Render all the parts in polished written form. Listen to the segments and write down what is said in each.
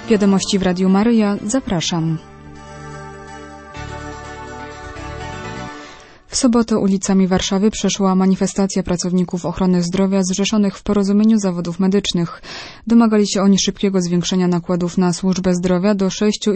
Wiadomości w Radiu Maryja. Zapraszam. W sobotę ulicami Warszawy przeszła manifestacja pracowników ochrony zdrowia zrzeszonych w Porozumieniu Zawodów Medycznych. Domagali się oni szybkiego zwiększenia nakładów na służbę zdrowia do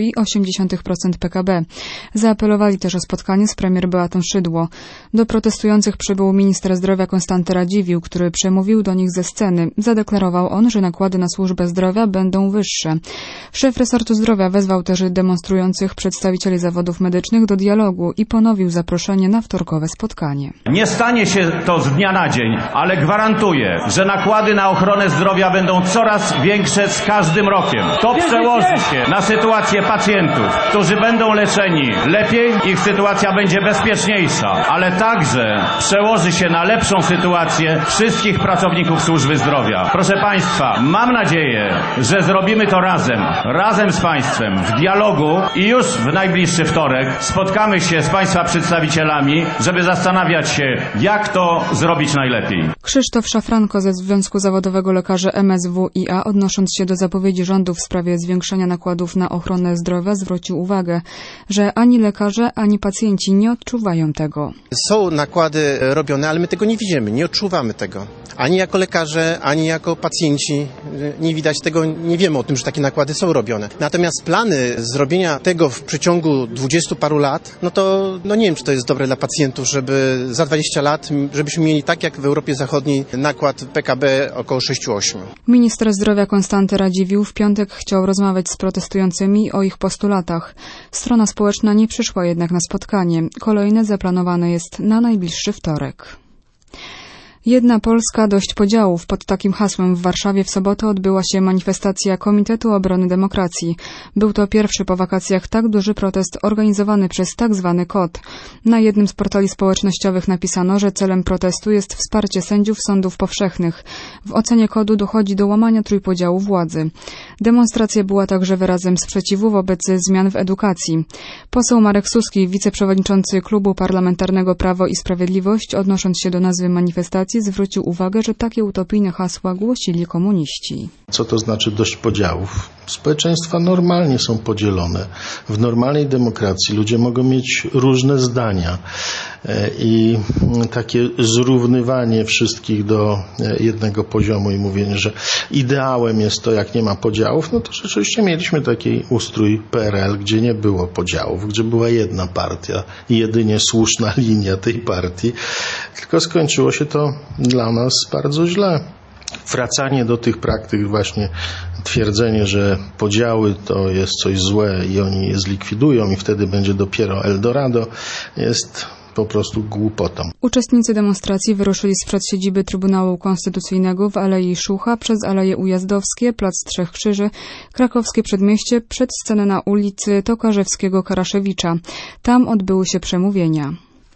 6,8% PKB. Zaapelowali też o spotkanie z premier Beatą Szydło. Do protestujących przybył minister zdrowia Konstanty Radziwiłł, który przemówił do nich ze sceny. Zadeklarował on, że nakłady na służbę zdrowia będą wyższe. Szef resortu zdrowia wezwał też demonstrujących przedstawicieli zawodów medycznych do dialogu i ponowił zaproszenie na wtorkowe spotkanie. Nie stanie się to z dnia na dzień, ale gwarantuję, że nakłady na ochronę zdrowia będą coraz większe z każdym rokiem. To przełoży się na sytuację pacjentów, którzy będą leczeni lepiej, ich sytuacja będzie bezpieczniejsza, ale także przełoży się na lepszą sytuację wszystkich pracowników służby zdrowia. Proszę Państwa, mam nadzieję, że zrobimy to razem z Państwem, w dialogu i już w najbliższy wtorek spotkamy się z Państwa przedstawicielami, żeby zastanawiać się, jak to zrobić najlepiej. Krzysztof Szafranko ze Związku Zawodowego Lekarzy MSWiA, odnosząc się do zapowiedzi rządu w sprawie zwiększenia nakładów na ochronę zdrowia, zwrócił uwagę, że ani lekarze, ani pacjenci nie odczuwają tego. Są nakłady robione, ale my tego nie widzimy, nie odczuwamy tego. Ani jako lekarze, ani jako pacjenci nie widać tego, nie wiemy o tym, że takie nakłady są robione. Natomiast plany zrobienia tego w przeciągu 20 paru lat, no nie wiem, czy to jest dobre dla pacjentów, żeby za 20 lat, żebyśmy mieli tak jak w Europie Zachodniej nakład PKB około 6-8. Minister zdrowia Konstanty Radziwiłł w piątek chciał rozmawiać z protestującymi o ich postulatach. Strona społeczna nie przyszła jednak na spotkanie. Kolejne zaplanowane jest na najbliższy wtorek. Jedna Polska, dość podziałów. Pod takim hasłem w Warszawie w sobotę odbyła się manifestacja Komitetu Obrony Demokracji. Był to pierwszy po wakacjach tak duży protest organizowany przez tak zwany KOD. Na jednym z portali społecznościowych napisano, że celem protestu jest wsparcie sędziów sądów powszechnych. W ocenie KOD-u dochodzi do łamania trójpodziału władzy. Demonstracja była także wyrazem sprzeciwu wobec zmian w edukacji. Poseł Marek Suski, wiceprzewodniczący Klubu Parlamentarnego Prawo i Sprawiedliwość, odnosząc się do nazwy manifestacji, zwrócił uwagę, że takie utopijne hasła głosili komuniści. Co to znaczy dość podziałów? Społeczeństwa normalnie są podzielone. W normalnej demokracji ludzie mogą mieć różne zdania i takie zrównywanie wszystkich do jednego poziomu i mówienie, że ideałem jest to, jak nie ma podziałów, no to rzeczywiście mieliśmy taki ustrój PRL, gdzie nie było podziałów, gdzie była jedna partia i jedynie słuszna linia tej partii, tylko skończyło się to dla nas bardzo źle. Wracanie do tych praktyk, właśnie twierdzenie, że podziały to jest coś złe i oni je zlikwidują i wtedy będzie dopiero Eldorado, jest po prostu głupotą. Uczestnicy demonstracji wyruszyli sprzed siedziby Trybunału Konstytucyjnego w Alei Szucha przez Aleje Ujazdowskie, Plac Trzech Krzyży, Krakowskie Przedmieście, przed scenę na ulicy Tokarzewskiego-Karaszewicza. Tam odbyły się przemówienia.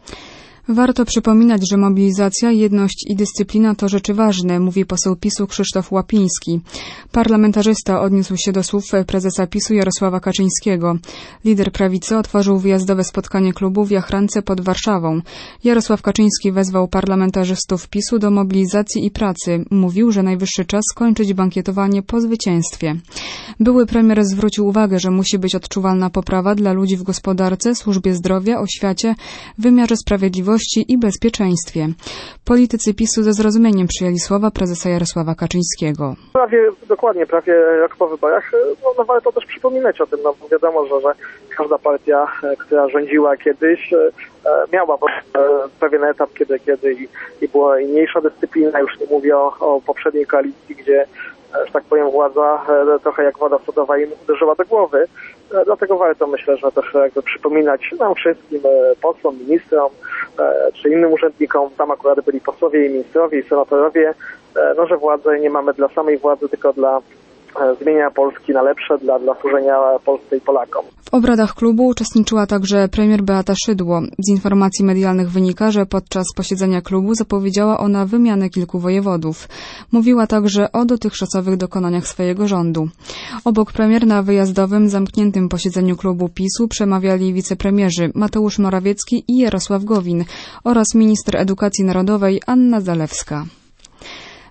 Warto przypominać, że mobilizacja, jedność i dyscyplina to rzeczy ważne, mówi poseł PiS-u Krzysztof Łapiński. Parlamentarzysta odniósł się do słów prezesa PiS-u Jarosława Kaczyńskiego. Lider prawicy otworzył wyjazdowe spotkanie klubu w Jachrance pod Warszawą. Jarosław Kaczyński wezwał parlamentarzystów PiS-u do mobilizacji i pracy. Mówił, że najwyższy czas skończyć bankietowanie po zwycięstwie. Były premier zwrócił uwagę, że musi być odczuwalna poprawa dla ludzi w gospodarce, służbie zdrowia, oświacie, wymiarze sprawiedliwości i bezpieczeństwie. Politycy PiS-u ze zrozumieniem przyjęli słowa prezesa Jarosława Kaczyńskiego. Prawie jak po wyborach, no warto też przypominać o tym, no bo wiadomo, że każda partia, która rządziła kiedyś, miała pewien etap, kiedy i była mniejsza dyscyplina, już nie mówię o poprzedniej koalicji, gdzie, że tak powiem, władza trochę jak woda sodowa im uderzyła do głowy. Dlatego warto, myślę, że też jakby przypominać nam wszystkim, posłom, ministrom, czy innym urzędnikom, tam akurat byli posłowie i ministrowie i senatorowie, no, że władzę nie mamy dla samej władzy, tylko dla zmienienia Polski na lepsze, dla służenia Polsce i Polakom. W obradach klubu uczestniczyła także premier Beata Szydło. Z informacji medialnych wynika, że podczas posiedzenia klubu zapowiedziała ona wymianę kilku wojewodów. Mówiła także o dotychczasowych dokonaniach swojego rządu. Obok premier na wyjazdowym, zamkniętym posiedzeniu klubu PiS-u przemawiali wicepremierzy Mateusz Morawiecki i Jarosław Gowin oraz minister edukacji narodowej Anna Zalewska.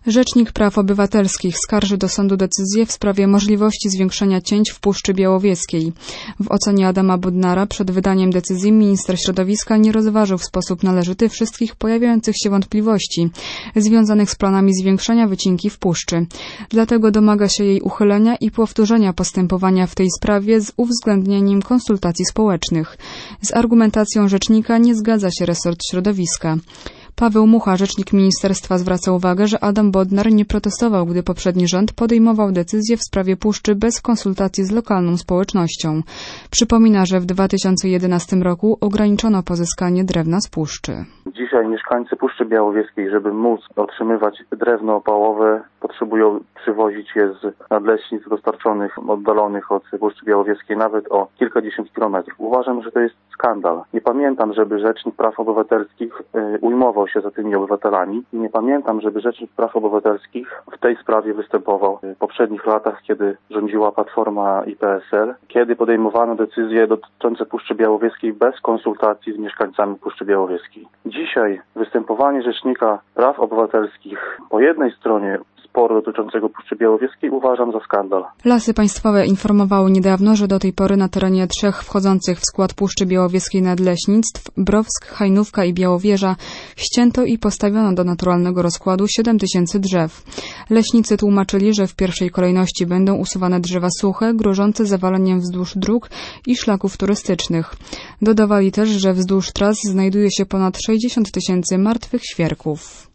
Rzecznik Praw Obywatelskich skarży do sądu decyzję w sprawie możliwości zwiększenia cięć w Puszczy Białowieskiej. W ocenie Adama Bodnara przed wydaniem decyzji minister środowiska nie rozważył w sposób należyty wszystkich pojawiających się wątpliwości związanych z planami zwiększenia wycinki w puszczy. Dlatego domaga się jej uchylenia i powtórzenia postępowania w tej sprawie z uwzględnieniem konsultacji społecznych. Z argumentacją rzecznika nie zgadza się resort środowiska. Paweł Mucha, rzecznik ministerstwa, zwraca uwagę, że Adam Bodnar nie protestował, gdy poprzedni rząd podejmował decyzje w sprawie puszczy bez konsultacji z lokalną społecznością. Przypomina, że w 2011 roku ograniczono pozyskanie drewna z puszczy. Dzisiaj mieszkańcy Puszczy Białowieskiej, żeby móc otrzymywać drewno opałowe, potrzebują przywozić je z nadleśnic dostarczonych, oddalonych od Puszczy Białowieskiej nawet o kilkadziesiąt kilometrów. Uważam, że to jest skandal. Nie pamiętam, żeby Rzecznik Praw Obywatelskich ujmował się za tymi obywatelami i nie pamiętam, żeby Rzecznik Praw Obywatelskich w tej sprawie występował w poprzednich latach, kiedy rządziła Platforma i PSL, kiedy podejmowano decyzje dotyczące Puszczy Białowieskiej bez konsultacji z mieszkańcami Puszczy Białowieskiej. Dzisiaj występowanie Rzecznika Praw Obywatelskich po jednej stronie sporu dotyczącego Puszczy Białowieskiej uważam za skandal. Lasy Państwowe informowały niedawno, że do tej pory na terenie 3 wchodzących w skład Puszczy Białowieskiej nadleśnictw, Browsk, Hajnówka i Białowieża, ścięto i postawiono do naturalnego rozkładu 7 000 drzew. Leśnicy tłumaczyli, że w pierwszej kolejności będą usuwane drzewa suche, grożące zawaleniem wzdłuż dróg i szlaków turystycznych. Dodawali też, że wzdłuż tras znajduje się ponad 60 000 martwych świerków.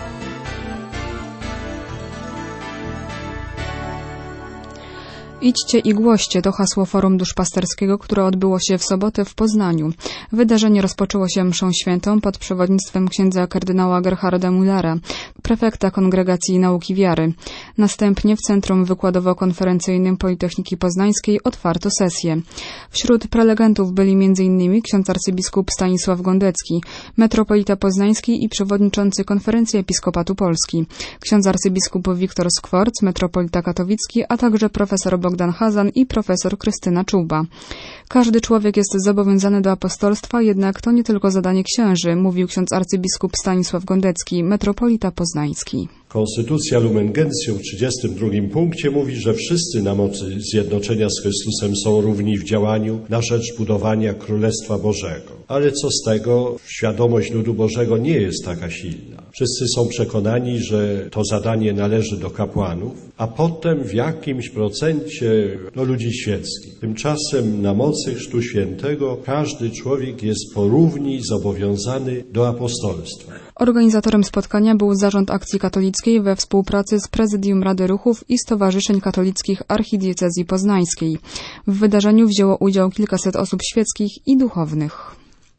Idźcie i głoście to hasło Forum Duszpasterskiego, które odbyło się w sobotę w Poznaniu. Wydarzenie rozpoczęło się mszą świętą pod przewodnictwem księdza kardynała Gerharda Müllera, prefekta Kongregacji Nauki Wiary. Następnie w Centrum Wykładowo-Konferencyjnym Politechniki Poznańskiej otwarto sesję. Wśród prelegentów byli m.in. ksiądz arcybiskup Stanisław Gondecki, metropolita poznański i przewodniczący Konferencji Episkopatu Polski, ksiądz arcybiskup Wiktor Skworc, metropolita katowicki, a także profesor Bogdan Hazan i profesor Krystyna Czuba. Każdy człowiek jest zobowiązany do apostolstwa, jednak to nie tylko zadanie księży, mówił ksiądz arcybiskup Stanisław Gondecki, metropolita poznański. Konstytucja Lumen Gentium w 32 punkcie mówi, że wszyscy na mocy zjednoczenia z Chrystusem są równi w działaniu na rzecz budowania Królestwa Bożego. Ale co z tego? Świadomość ludu Bożego nie jest taka silna. Wszyscy są przekonani, że to zadanie należy do kapłanów, a potem w jakimś procencie do ludzi świeckich. Tymczasem na mocy Chrztu Świętego każdy człowiek jest porówni zobowiązany do apostolstwa. Organizatorem spotkania był Zarząd Akcji Katolickiej we współpracy z Prezydium Rady Ruchów i Stowarzyszeń Katolickich Archidiecezji Poznańskiej. W wydarzeniu wzięło udział kilkaset osób świeckich i duchownych.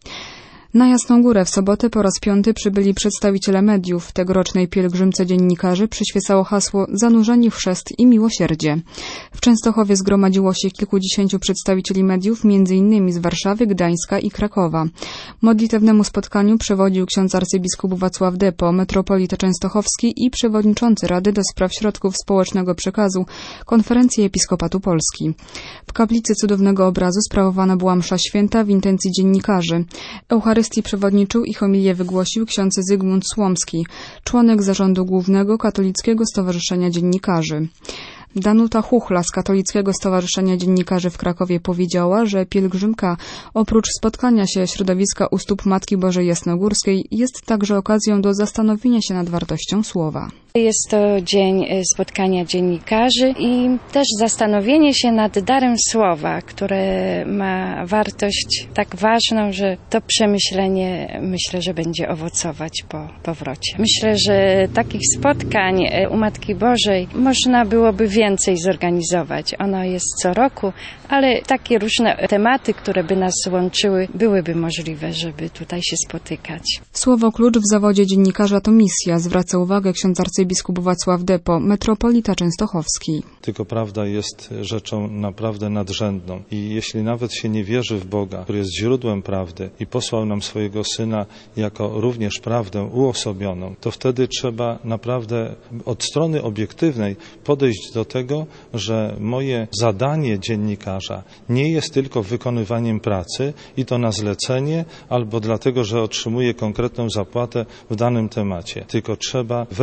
Na Jasną Górę w sobotę po raz 5 przybyli przedstawiciele mediów. Tegorocznej pielgrzymce dziennikarzy przyświecało hasło Zanurzeni w chrzest i miłosierdzie. W Częstochowie zgromadziło się kilkudziesięciu przedstawicieli mediów, m.in. z Warszawy, Gdańska i Krakowa. Modlitewnemu spotkaniu przewodził ksiądz arcybiskup Wacław Depo, metropolita częstochowski i przewodniczący Rady do Spraw Środków Społecznego Przekazu Konferencji Episkopatu Polski. W kaplicy Cudownego Obrazu sprawowana była msza święta w intencji dziennikarzy. Eucharystii przewodniczył i homilię wygłosił ksiądz Zygmunt Słomski, członek Zarządu Głównego Katolickiego Stowarzyszenia Dziennikarzy. Danuta Chuchla z Katolickiego Stowarzyszenia Dziennikarzy w Krakowie powiedziała, że pielgrzymka oprócz spotkania się środowiska u stóp Matki Bożej Jasnogórskiej jest także okazją do zastanowienia się nad wartością słowa. Jest to dzień spotkania dziennikarzy i też zastanowienie się nad darem słowa, które ma wartość tak ważną, że to przemyślenie myślę, że będzie owocować po powrocie. Myślę, że takich spotkań u Matki Bożej można byłoby więcej zorganizować. Ono jest co roku, ale takie różne tematy, które by nas łączyły, byłyby możliwe, żeby tutaj się spotykać. Słowo klucz w zawodzie dziennikarza to misja, zwraca uwagę ksiądz arcybiskup Wacław Depo, metropolita częstochowski. Tylko prawda jest rzeczą naprawdę nadrzędną i jeśli nawet się nie wierzy w Boga, który jest źródłem prawdy i posłał nam swojego Syna jako również prawdę uosobioną, to wtedy trzeba naprawdę od strony obiektywnej podejść do tego, że moje zadanie dziennikarza nie jest tylko wykonywaniem pracy i to na zlecenie albo dlatego, że otrzymuję konkretną zapłatę w danym temacie, tylko trzeba weryfikować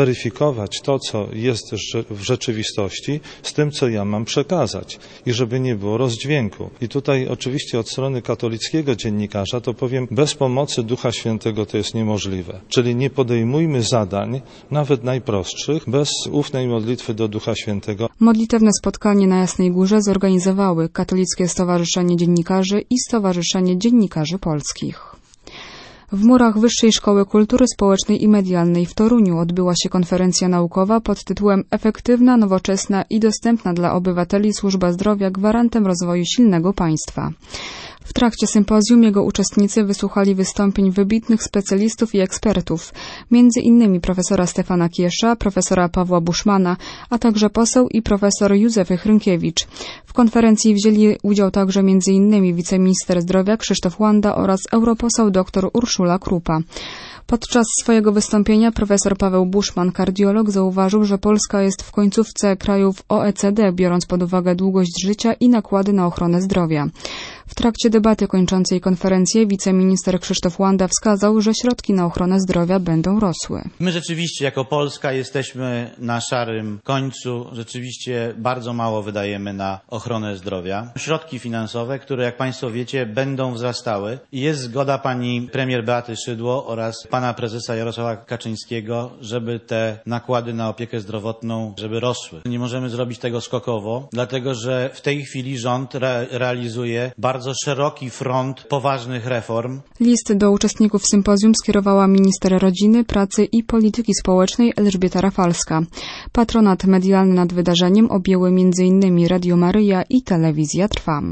zintegrować to, co jest w rzeczywistości, z tym, co ja mam przekazać i żeby nie było rozdźwięku. I tutaj oczywiście od strony katolickiego dziennikarza to powiem, bez pomocy Ducha Świętego to jest niemożliwe. Czyli nie podejmujmy zadań, nawet najprostszych, bez ufnej modlitwy do Ducha Świętego. Modlitewne spotkanie na Jasnej Górze zorganizowały Katolickie Stowarzyszenie Dziennikarzy i Stowarzyszenie Dziennikarzy Polskich. W murach Wyższej Szkoły Kultury Społecznej i Medialnej w Toruniu odbyła się konferencja naukowa pod tytułem Efektywna, nowoczesna i dostępna dla obywateli służba zdrowia gwarantem rozwoju silnego państwa. W trakcie sympozjum jego uczestnicy wysłuchali wystąpień wybitnych specjalistów i ekspertów, między innymi profesora Stefana Kiesza, profesora Pawła Buszmana, a także poseł i profesor Józefy Hrynkiewicz. W konferencji wzięli udział także między innymi wiceminister zdrowia Krzysztof Łanda oraz europoseł dr Urszula Krupa. Podczas swojego wystąpienia profesor Paweł Buszman, kardiolog, zauważył, że Polska jest w końcówce krajów OECD, biorąc pod uwagę długość życia i nakłady na ochronę zdrowia. W trakcie debaty kończącej konferencję wiceminister Krzysztof Łanda wskazał, że środki na ochronę zdrowia będą rosły. My rzeczywiście jako Polska jesteśmy na szarym końcu. Rzeczywiście bardzo mało wydajemy na ochronę zdrowia. Środki finansowe, które jak Państwo wiecie będą wzrastały i jest zgoda pani premier Beaty Szydło oraz pana prezesa Jarosława Kaczyńskiego, żeby te nakłady na opiekę zdrowotną, żeby rosły. Nie możemy zrobić tego skokowo, dlatego że w tej chwili rząd realizuje bardzo szeroki front poważnych reform. List do uczestników sympozjum skierowała minister rodziny, pracy i polityki społecznej Elżbieta Rafalska. Patronat medialny nad wydarzeniem objęły m.in. Radio Maryja i Telewizja Trwam.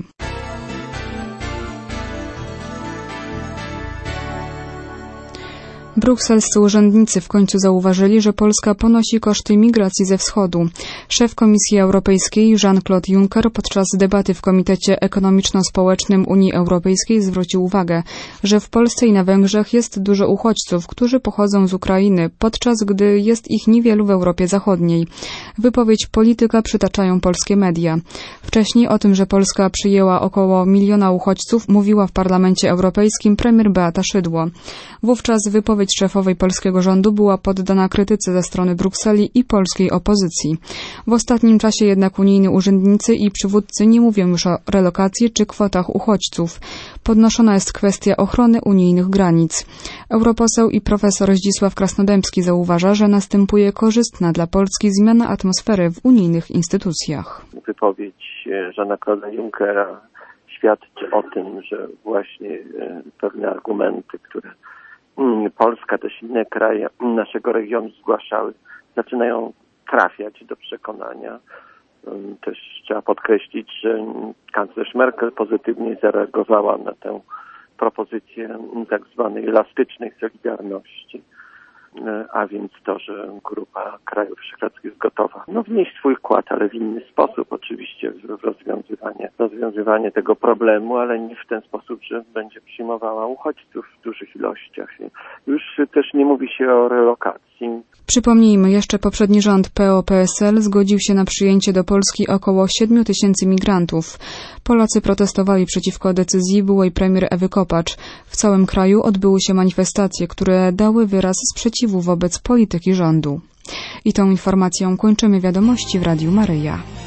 Brukselscy urzędnicy w końcu zauważyli, że Polska ponosi koszty migracji ze wschodu. Szef Komisji Europejskiej Jean-Claude Juncker podczas debaty w Komitecie Ekonomiczno-Społecznym Unii Europejskiej zwrócił uwagę, że w Polsce i na Węgrzech jest dużo uchodźców, którzy pochodzą z Ukrainy, podczas gdy jest ich niewielu w Europie Zachodniej. Wypowiedź polityka przytaczają polskie media. Wcześniej o tym, że Polska przyjęła około 1 miliona uchodźców, mówiła w Parlamencie Europejskim premier Beata Szydło. Wówczas wypowiedź szefowej polskiego rządu była poddana krytyce ze strony Brukseli i polskiej opozycji. W ostatnim czasie jednak unijni urzędnicy i przywódcy nie mówią już o relokacji czy kwotach uchodźców. Podnoszona jest kwestia ochrony unijnych granic. Europoseł i profesor Zdzisław Krasnodębski zauważa, że następuje korzystna dla Polski zmiana atmosfery w unijnych instytucjach. Wypowiedź Jeana-Claude'a Junckera świadczy o tym, że właśnie pewne argumenty, które Polska, też inne kraje naszego regionu zgłaszały, zaczynają trafiać do przekonania. Też trzeba podkreślić, że kanclerz Merkel pozytywnie zareagowała na tę propozycję tak zwanej elastycznej solidarności, a więc to, że grupa krajów wyszehradzkich jest gotowa wnieść swój wkład, ale w inny sposób oczywiście w rozwiązywanie tego problemu, ale nie w ten sposób, że będzie przyjmowała uchodźców w dużych ilościach. Już też nie mówi się o relokacji. Przypomnijmy, jeszcze poprzedni rząd PO-PSL zgodził się na przyjęcie do Polski około 7 000 migrantów. Polacy protestowali przeciwko decyzji byłej premier Ewy Kopacz. W całym kraju odbyły się manifestacje, które dały wyraz sprzeciwu wobec polityki rządu. I tą informacją kończymy wiadomości w Radiu Maryja.